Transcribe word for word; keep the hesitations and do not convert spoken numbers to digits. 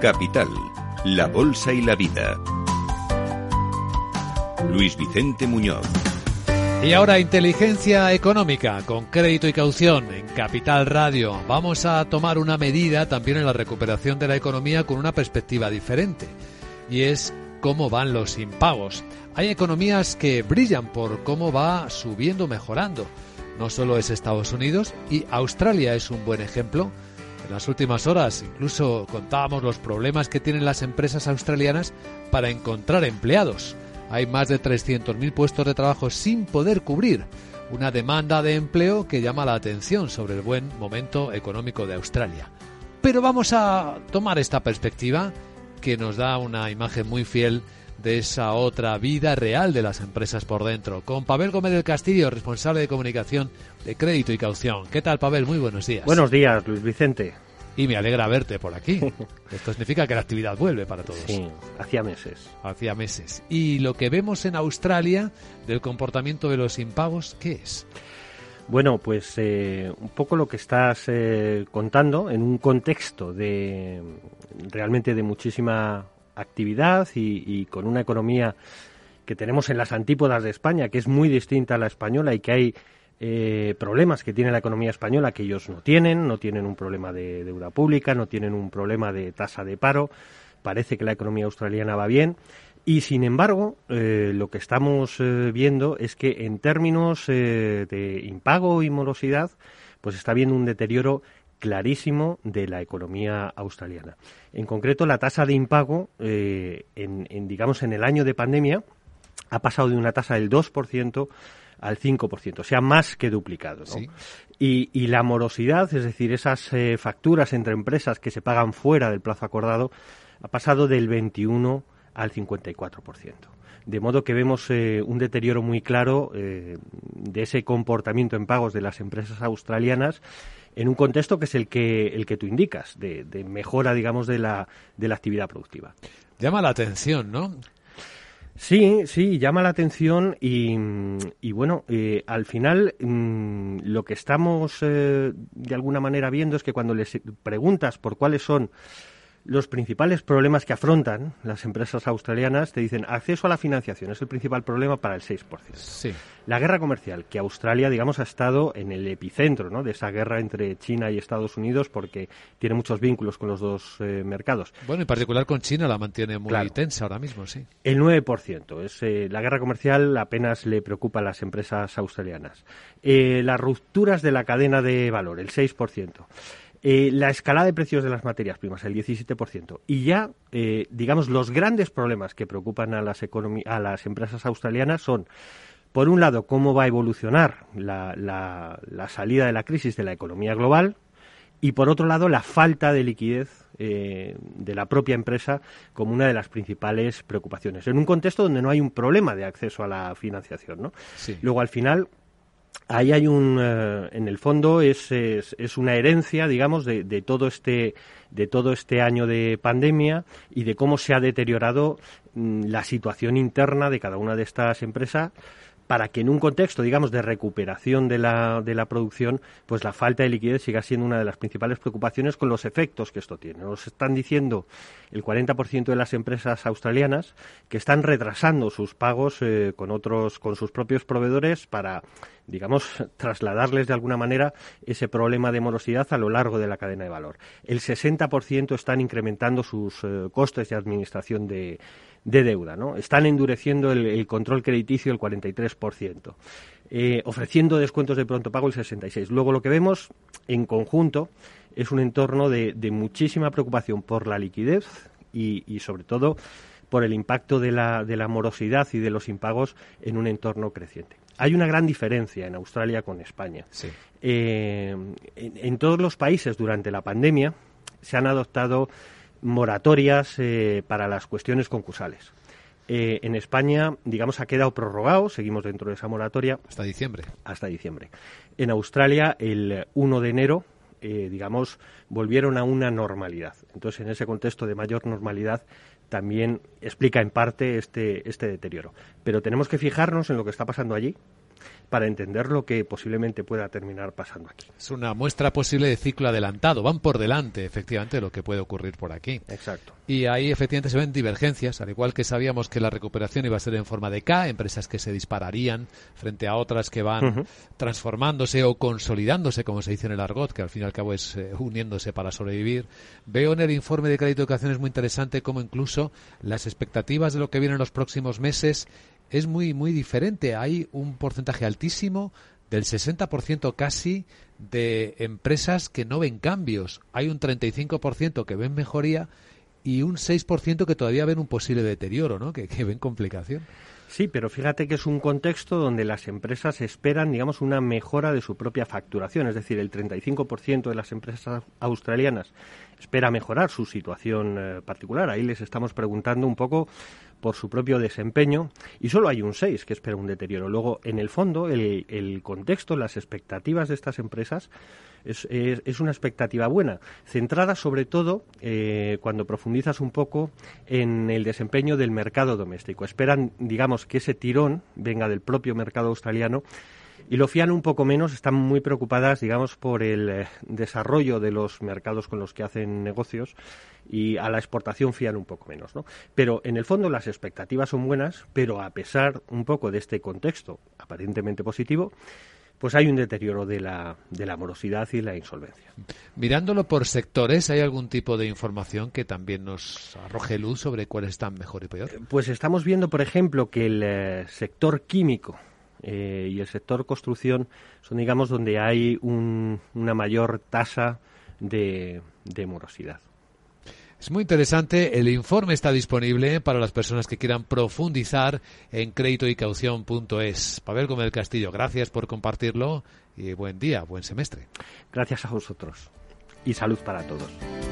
Capital, la Bolsa y la Vida. Luis Vicente Muñoz. Y ahora inteligencia económica con crédito y caución en Capital Radio. Vamos a tomar una medida también en la recuperación de la economía con una perspectiva diferente. Y es cómo van los impagos. Hay economías que brillan por cómo va subiendo, mejorando. No solo es Estados Unidos, y Australia es un buen ejemplo. En las últimas horas incluso contábamos los problemas que tienen las empresas australianas para encontrar empleados. Hay más de trescientos mil puestos de trabajo sin poder cubrir. Una demanda de empleo que llama la atención sobre el buen momento económico de Australia. Pero vamos a tomar esta perspectiva que nos da una imagen muy fiel de esa otra vida real de las empresas por dentro. Con Pavel Gómez del Castillo, responsable de comunicación de Crédito y Caución. ¿Qué tal, Pavel? Muy buenos días. Buenos días, Luis Vicente. Y me alegra verte por aquí. Esto significa que la actividad vuelve para todos. Sí, hacía meses. Hacía meses. Y lo que vemos en Australia del comportamiento de los impagos, ¿qué es? Bueno, pues eh, un poco lo que estás eh, contando en un contexto de realmente de muchísima actividad y, y con una economía que tenemos en las antípodas de España, que es muy distinta a la española y que hay eh, problemas que tiene la economía española que ellos no tienen, no tienen un problema de deuda pública, no tienen un problema de tasa de paro, parece que la economía australiana va bien y sin embargo eh, lo que estamos eh, viendo es que en términos eh, de impago y morosidad pues está habiendo un deterioro clarísimo de la economía australiana. En concreto, la tasa de impago, eh, en, en, digamos, en el año de pandemia, ha pasado de una tasa del dos por ciento al cinco por ciento, o sea, más que duplicado, ¿no? Sí. Y, y la morosidad, es decir, esas eh, facturas entre empresas que se pagan fuera del plazo acordado, ha pasado del veintiuno al cincuenta y cuatro por ciento. De modo que vemos eh, un deterioro muy claro eh, de ese comportamiento en pagos de las empresas australianas en un contexto que es el que el que tú indicas, de, de mejora, digamos, de la, de la actividad productiva. Llama la atención, ¿no? Sí, sí, llama la atención y, y bueno, eh, al final mmm, lo que estamos eh, de alguna manera viendo es que cuando les preguntas por cuáles son los principales problemas que afrontan las empresas australianas, te dicen acceso a la financiación, es el principal problema para el seis por ciento. Sí. La guerra comercial, que Australia, digamos, ha estado en el epicentro, ¿no?, de esa guerra entre China y Estados Unidos porque tiene muchos vínculos con los dos eh, mercados. Bueno, en particular con China la mantiene muy claro. tensa ahora mismo, sí. El nueve por ciento. Es, eh, la guerra comercial apenas le preocupa a las empresas australianas. Eh, las rupturas de la cadena de valor, el seis por ciento. Eh, la escalada de precios de las materias primas, el diecisiete por ciento. Y ya, eh, digamos, los grandes problemas que preocupan a las, economi- a las empresas australianas son, por un lado, cómo va a evolucionar la, la, la salida de la crisis de la economía global y, por otro lado, la falta de liquidez eh, de la propia empresa como una de las principales preocupaciones. En un contexto donde no hay un problema de acceso a la financiación, ¿no? Sí. Luego, al final, ahí hay un, uh, en el fondo es, es, es una herencia, digamos, de, de todo este, de todo este año de pandemia y de cómo se ha deteriorado mm, la situación interna de cada una de estas empresas, para que en un contexto, digamos, de recuperación de la, de la producción, pues la falta de liquidez siga siendo una de las principales preocupaciones con los efectos que esto tiene. Nos están diciendo el cuarenta por ciento de las empresas australianas que están retrasando sus pagos eh, con otros, con sus propios proveedores para, digamos, trasladarles de alguna manera ese problema de morosidad a lo largo de la cadena de valor. El sesenta por ciento están incrementando sus eh, costes de administración de de deuda, ¿no? Están endureciendo el, el control crediticio el cuarenta y tres por ciento, eh, ofreciendo descuentos de pronto pago el sesenta y seis por ciento. Luego lo que vemos en conjunto es un entorno de, de muchísima preocupación por la liquidez y, y sobre todo por el impacto de la, de la morosidad y de los impagos en un entorno creciente. Hay una gran diferencia en Australia con España. Sí. Eh, en, en todos los países durante la pandemia se han adoptado moratorias eh, para las cuestiones concursales. Eh, en España, digamos, ha quedado prorrogado, seguimos dentro de esa moratoria. Hasta diciembre. Hasta diciembre. En Australia, el uno de enero, eh, digamos, volvieron a una normalidad. Entonces, en ese contexto de mayor normalidad, también explica en parte este, este deterioro. Pero tenemos que fijarnos en lo que está pasando allí, para entender lo que posiblemente pueda terminar pasando aquí. Es una muestra posible de ciclo adelantado. Van por delante, efectivamente, de lo que puede ocurrir por aquí. Exacto. Y ahí, efectivamente, se ven divergencias, al igual que sabíamos que la recuperación iba a ser en forma de K, empresas que se dispararían frente a otras que van uh-huh. transformándose o consolidándose, como se dice en el argot, que al fin y al cabo es eh, uniéndose para sobrevivir. Veo en el informe de Crédito y Educación, es muy interesante cómo incluso las expectativas de lo que viene en los próximos meses es muy muy diferente. Hay un porcentaje altísimo, del sesenta por ciento casi, de empresas que no ven cambios. Hay un treinta y cinco por ciento que ven mejoría y un seis por ciento que todavía ven un posible deterioro, ¿no? Que, que ven complicación. Sí, pero fíjate que es un contexto donde las empresas esperan, digamos, una mejora de su propia facturación. Es decir, el treinta y cinco por ciento de las empresas australianas espera mejorar su situación eh, particular. Ahí les estamos preguntando un poco por su propio desempeño y solo hay un seis por ciento que espera un deterioro. Luego, en el fondo, el, el contexto, las expectativas de estas empresas es, es, es una expectativa buena, centrada sobre todo, eh, cuando profundizas un poco, en el desempeño del mercado doméstico. Esperan, digamos, que ese tirón venga del propio mercado australiano y lo fían un poco menos, están muy preocupadas, digamos, por el eh, desarrollo de los mercados con los que hacen negocios y a la exportación fían un poco menos, ¿no? Pero en el fondo las expectativas son buenas, pero a pesar un poco de este contexto aparentemente positivo, pues hay un deterioro de la, de la morosidad y la insolvencia. Mirándolo por sectores, ¿hay algún tipo de información que también nos arroje luz sobre cuáles están mejor y peor? Pues estamos viendo, por ejemplo, que el eh, sector químico eh, y el sector construcción son, digamos, donde hay un, una mayor tasa de, de morosidad. Es muy interesante. El informe está disponible para las personas que quieran profundizar en crédito y caución punto es. Pavel Gómez del Castillo, gracias por compartirlo y buen día, buen semestre. Gracias a vosotros y salud para todos.